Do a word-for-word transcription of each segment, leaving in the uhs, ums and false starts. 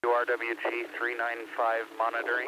R W G three nine five monitoring.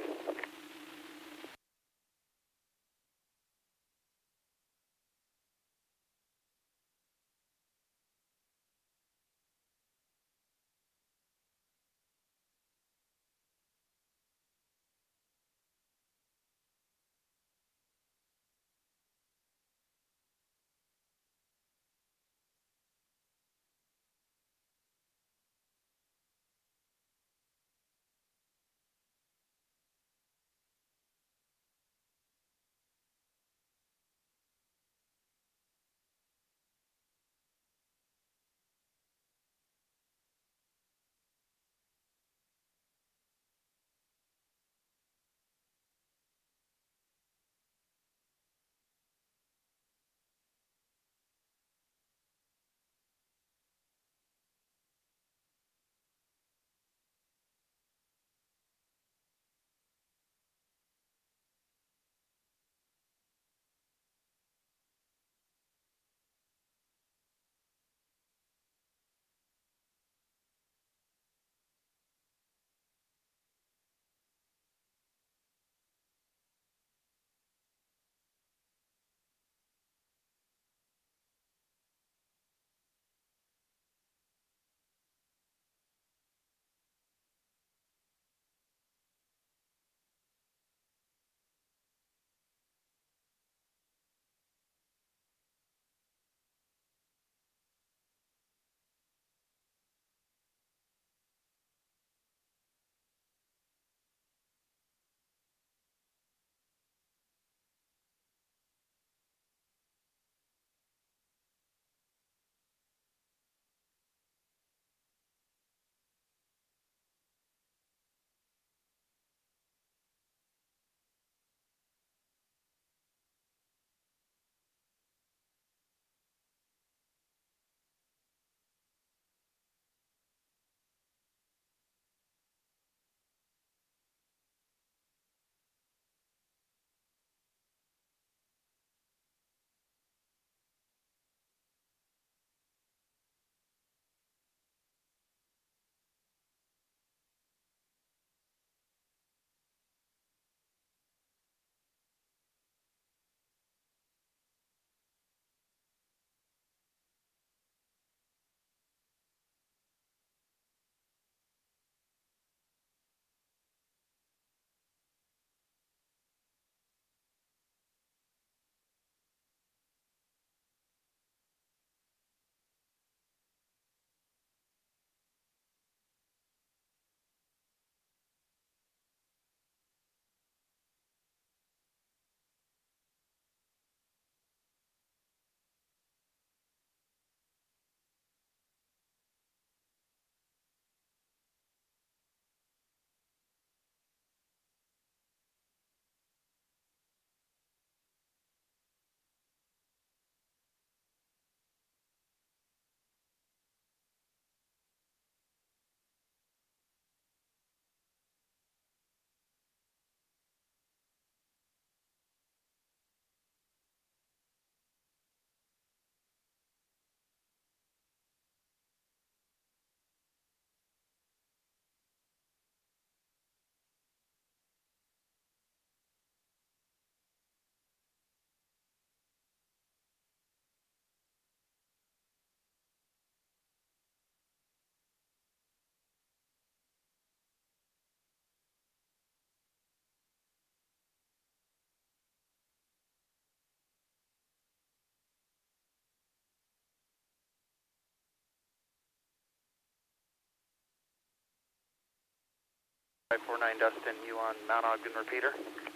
five four nine Dustin, you on Mount Ogden repeater?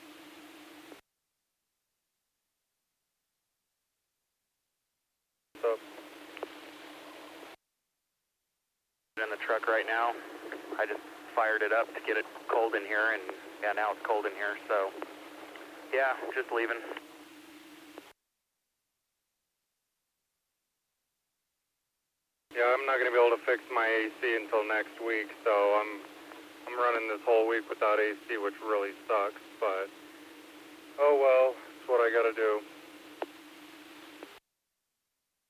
So, in the truck right now. I just fired it up to get it cold in here, and yeah, now it's cold in here, so yeah, just leaving. Yeah, I'm not going to be able to fix my A C until next week, so I'm I'm running this whole week without A C, which really sucks, but oh well, it's what I got to do.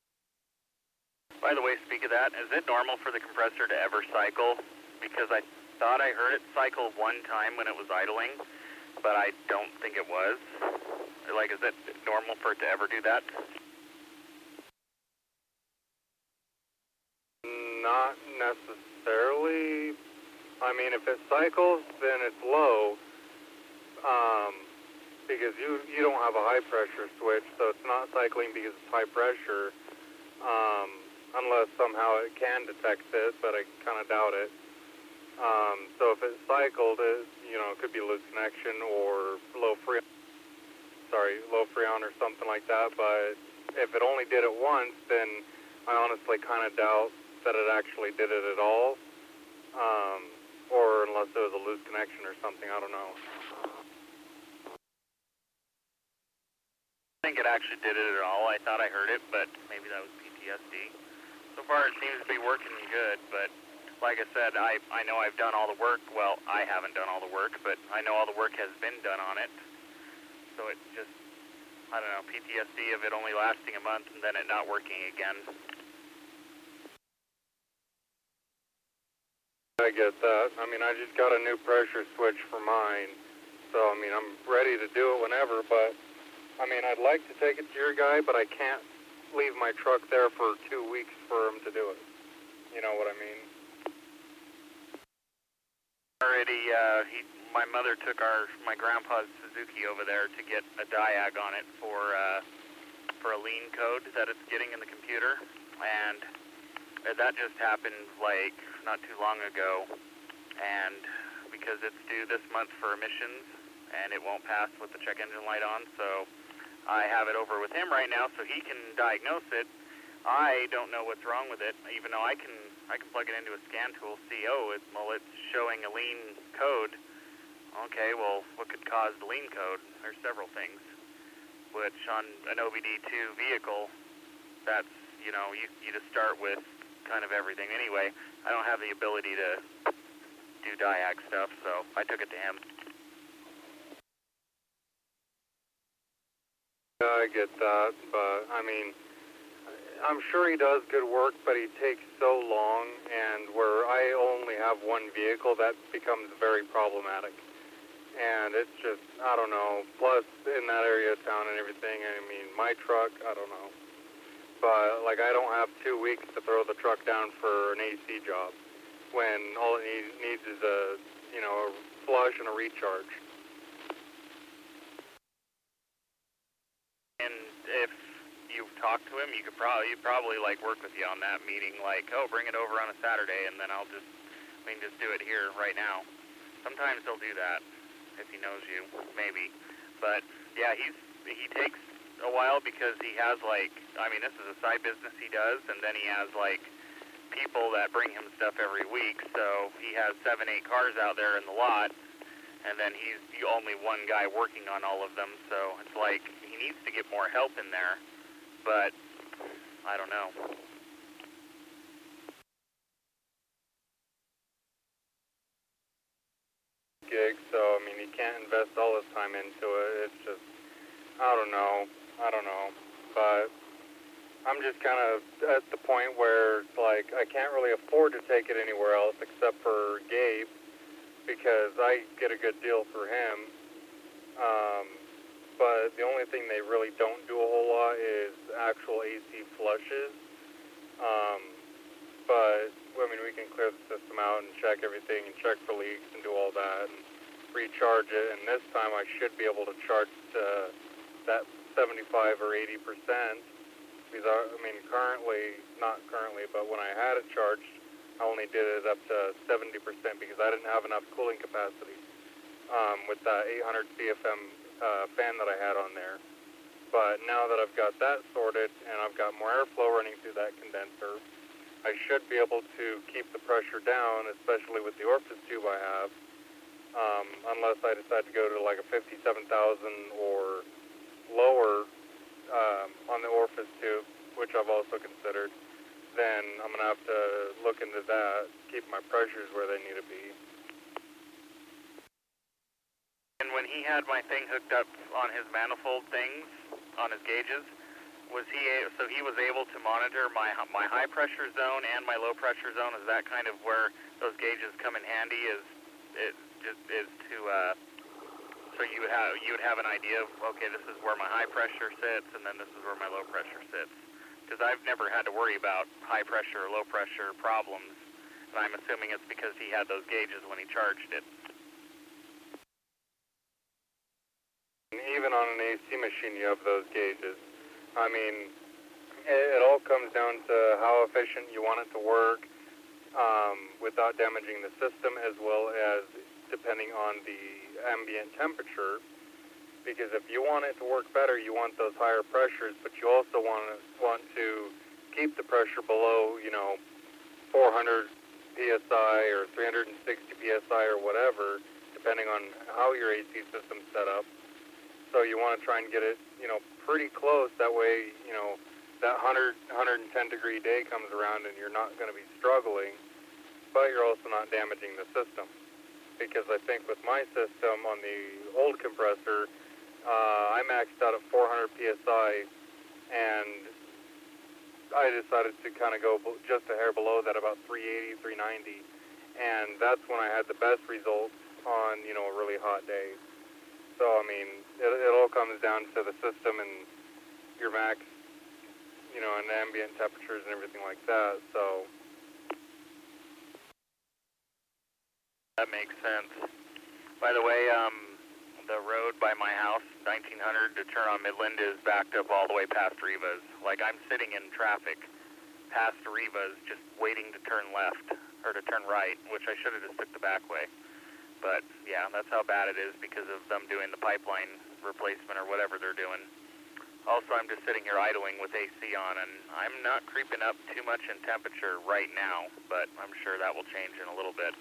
By the way, speak of that, is it normal for the compressor to ever cycle? Because I thought I heard it cycle one time when it was idling, but I don't think it was. Like, is it normal for it to ever do that? Not necessarily. I mean, if it cycles, then it's low, um, because you, you don't have a high pressure switch, so it's not cycling because it's high pressure, um, unless somehow it can detect this, but I kind of doubt it. Um, so if it cycled, it, you know, it could be loose connection or low freon, sorry, low freon or something like that, but if it only did it once, then I honestly kind of doubt that it actually did it at all, um, or unless it was a loose connection or something, I don't know. I think it actually did it at all. I thought I heard it, but maybe that was P T S D. So far it seems to be working good, but like I said, I, I know I've done all the work. Well, I haven't done all the work, but I know all the work has been done on it. So it just, I don't know, P T S D of it only lasting a month and then it not working again. I get that. I mean, I just got a new pressure switch for mine, so I mean, I'm ready to do it whenever, but I mean, I'd like to take it to your guy, but I can't leave my truck there for two weeks for him to do it. You know what I mean? Already, uh, he, my mother took our, my grandpa's Suzuki over there to get a diag on it for, uh, for a lean code that it's getting in the computer, and that just happened, like, not too long ago, and because it's due this month for emissions, and it won't pass with the check engine light on, so I have it over with him right now so he can diagnose it. I don't know what's wrong with it, even though I can I can plug it into a scan tool, see, oh, it's, well, it's showing a lean code. Okay, well, what could cause the lean code? There's several things, which on an O B D two vehicle, that's, you know, you, you just start with kind of everything anyway. I don't have the ability to do diag stuff, so I took it to him. I get that, but I mean, I'm sure he does good work, but he takes so long, and where I only have one vehicle, that becomes very problematic. And it's just, I don't know, plus in that area of town and everything, I mean, my truck, I don't know. But, like, I don't have two weeks to throw the truck down for an A C job, when all it needs, needs is a, you know, a flush and a recharge. And if you talk to him, you could probably, you'd probably like work with you on that meeting, like, oh, bring it over on a Saturday, and then I'll just, we can just do it here right now. Sometimes he'll do that if he knows you, maybe. But yeah, he's he takes a while because he has like, I mean, this is a side business he does, and then he has like people that bring him stuff every week. So he has seven, eight cars out there in the lot, and then he's the only one guy working on all of them. So it's like he needs to get more help in there. But I don't know. Gig, so I mean, he can't invest all his time into it. It's just, I don't know, I don't know. But I'm just kind of at the point where, like, I can't really afford to take it anywhere else except for Gabe, because I get a good deal for him. Um, but the only thing they really don't do a whole lot is actual A C flushes. Um, but, I mean, we can clear the system out and check everything and check for leaks and do all that and recharge it. And this time I should be able to charge uh, that seventy-five or eighty percent. Because, I, I mean, currently, not currently, but when I had it charged, I only did it up to seventy percent because I didn't have enough cooling capacity um, with that eight hundred C F M uh, fan that I had on there. But now that I've got that sorted and I've got more airflow running through that condenser, I should be able to keep the pressure down, especially with the orifice tube I have, um, unless I decide to go to like a fifty-seven thousand or lower um, on the orifice tube, which I've also considered. Then I'm going to have to look into that, keep my pressures where they need to be. And when he had my thing hooked up on his manifold things, on his gauges, Was he a- so he was able to monitor my my high pressure zone and my low pressure zone? Is that kind of where those gauges come in handy? Is it just is to uh, so you would have you would have an idea of, okay, this is where my high pressure sits, and then this is where my low pressure sits. Because I've never had to worry about high pressure or low pressure problems, and I'm assuming it's because he had those gauges when he charged it. Even on an A C machine, you have those gauges. I mean, it, it all comes down to how efficient you want it to work um, without damaging the system, as well as depending on the ambient temperature. Because if you want it to work better, you want those higher pressures, but you also want to, want to keep the pressure below, you know, four hundred P S I or three hundred sixty P S I or whatever, depending on how your A C system's set up. So you want to try and get it, you know, pretty close. That way, you know, that one hundred, one ten degree day comes around and you're not going to be struggling, but you're also not damaging the system. Because I think with my system on the old compressor, uh, I maxed out at four hundred P S I, and I decided to kind of go just a hair below that, about three eighty, three ninety, and that's when I had the best results on, you know, a really hot day. So, I mean, it, it all comes down to the system and your max, you know, and ambient temperatures and everything like that, so. That makes sense. By the way, um, the road by my house, nineteen hundred to turn on Midland, is backed up all the way past Rivas. Like, I'm sitting in traffic past Rivas just waiting to turn left, or to turn right, which I should have just took the back way. But, yeah, that's how bad it is because of them doing the pipeline replacement or whatever they're doing. Also, I'm just sitting here idling with A C on, and I'm not creeping up too much in temperature right now, but I'm sure that will change in a little bit.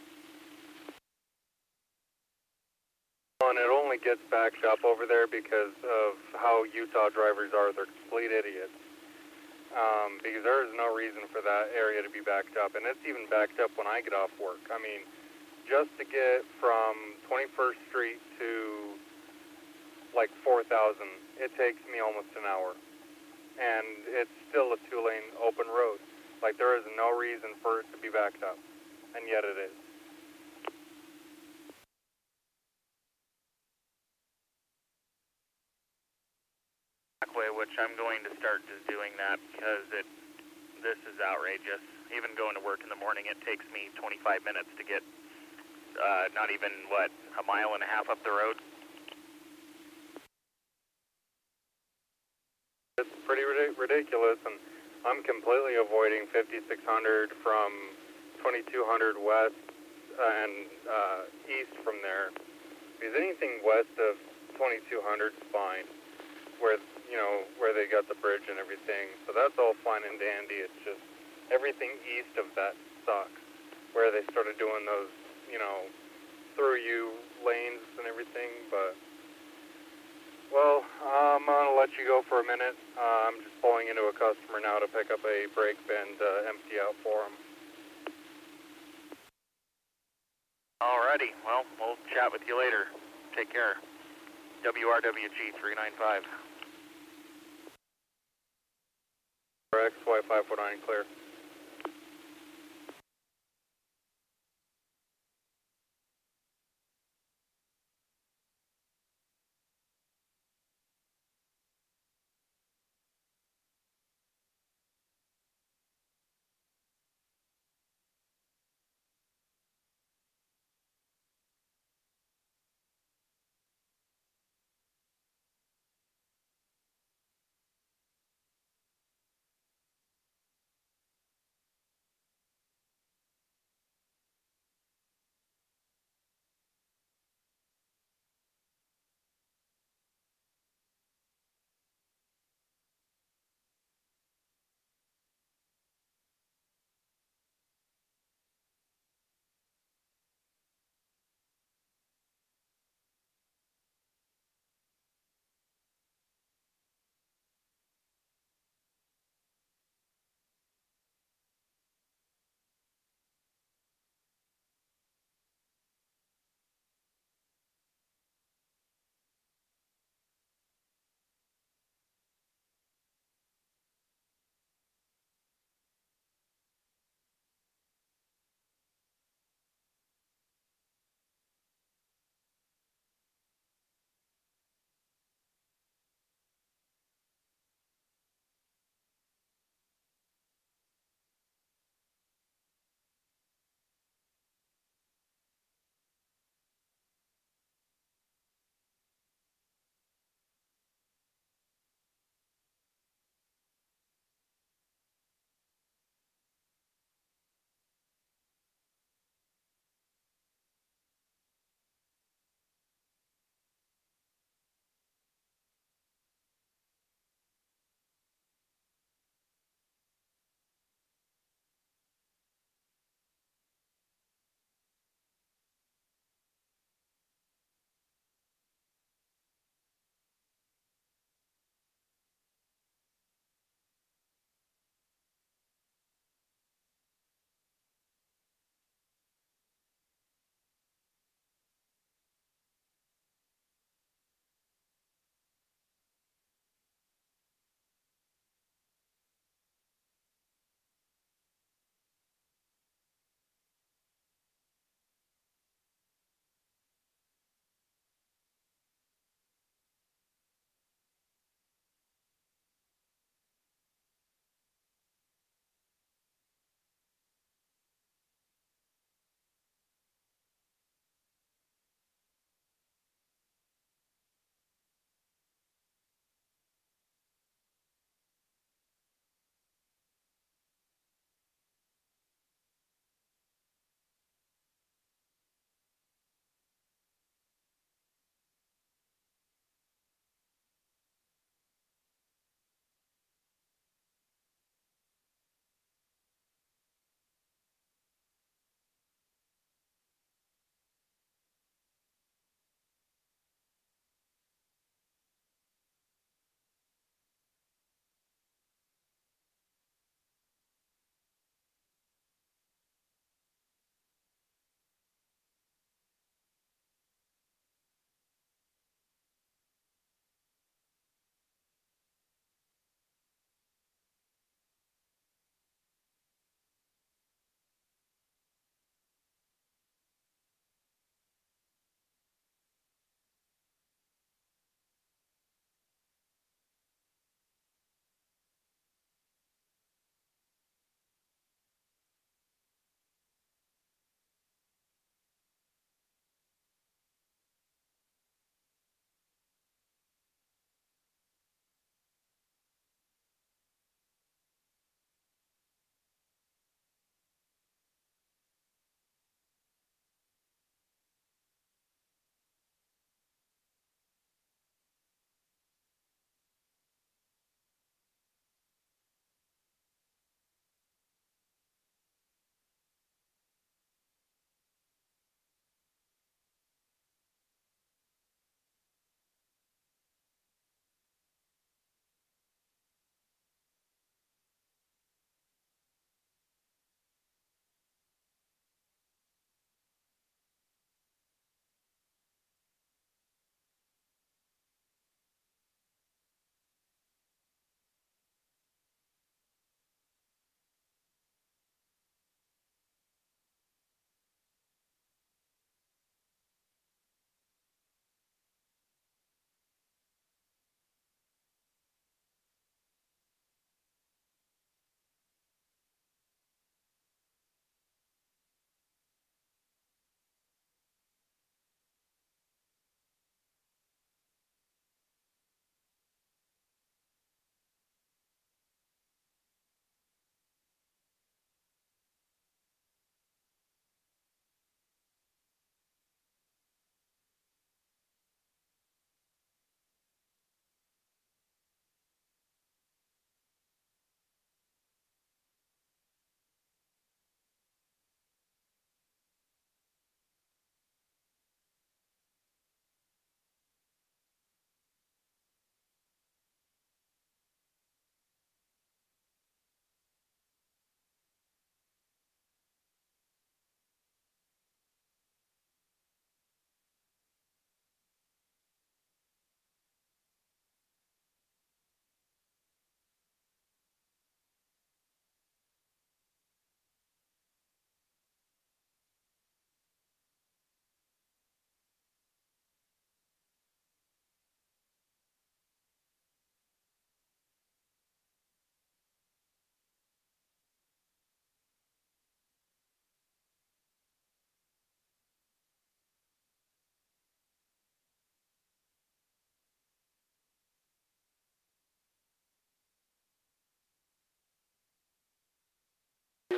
And it only gets backed up over there because of how Utah drivers are. They're complete idiots. Um, because there is no reason for that area to be backed up, and it's even backed up when I get off work. I mean, just to get from twenty-first Street to like four thousand, it takes me almost an hour. And it's still a two-lane open road. Like, there is no reason for it to be backed up, and yet it is. Way, which I'm going to start just doing that because it, this is outrageous. Even going to work in the morning, it takes me twenty-five minutes to get, uh, not even, what, a mile and a half up the road? It's pretty ridiculous, and I'm completely avoiding fifty-six hundred from twenty-two hundred west and uh, east from there. Because anything west of twenty-two hundred is fine, where, you know, where they got the bridge and everything. So that's all fine and dandy. It's just everything east of that sucks, where they started doing those, you know, through you lanes and everything. But, well, I'm going to let you go for a minute. Uh, I'm just pulling into a customer now to pick up a brake bin to empty out for him. Alrighty, well, we'll chat with you later. Take care. W R W G three nine five. X Y five four nine clear.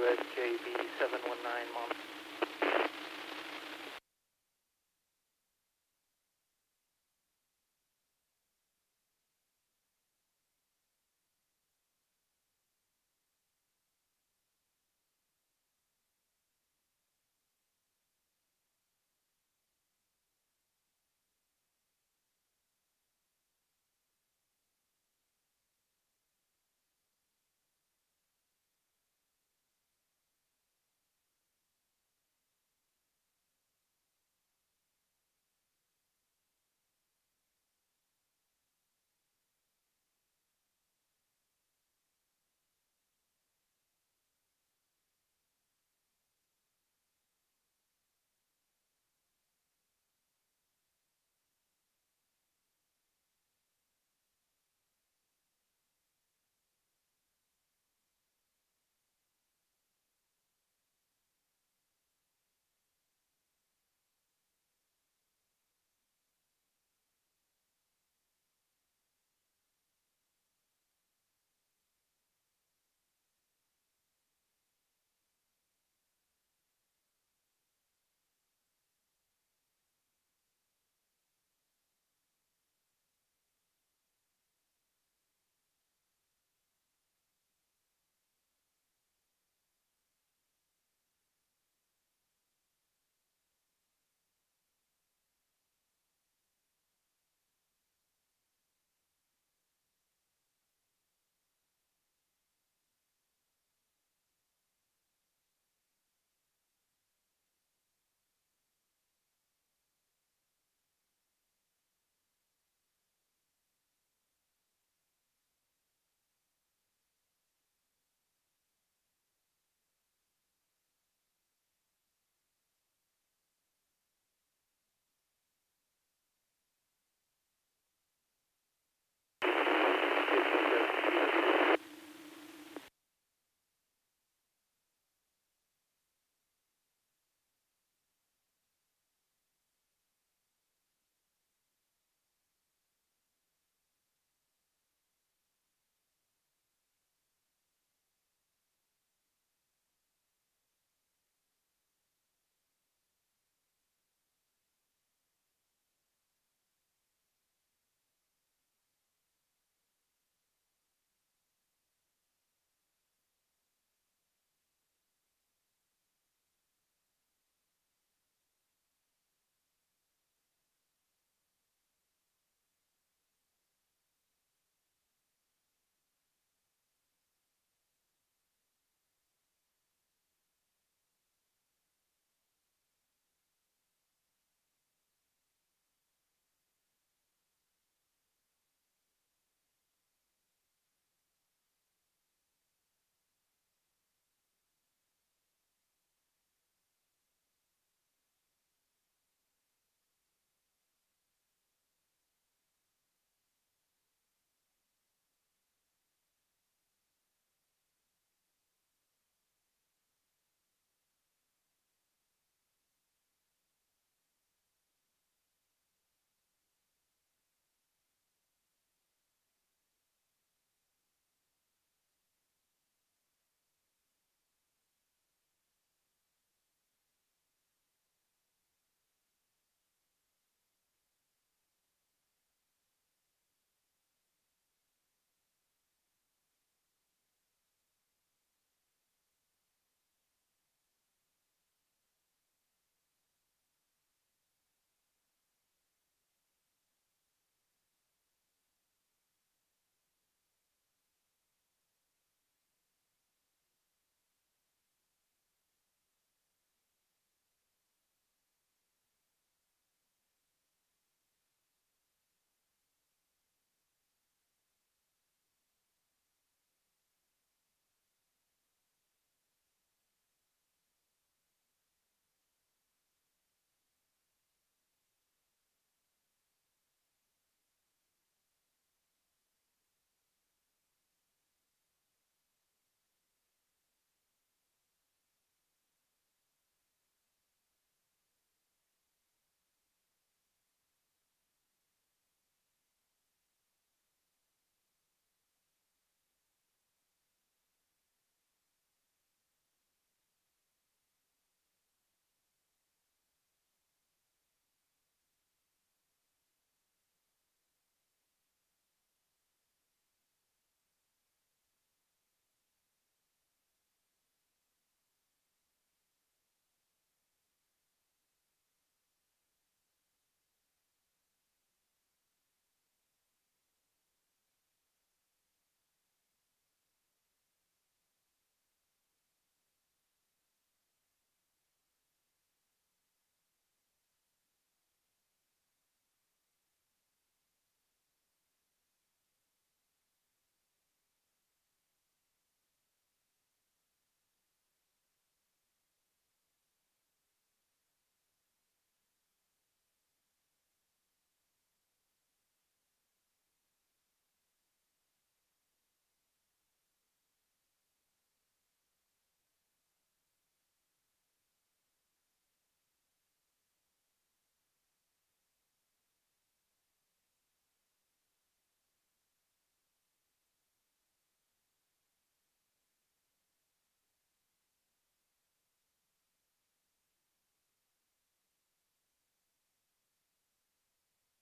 S J B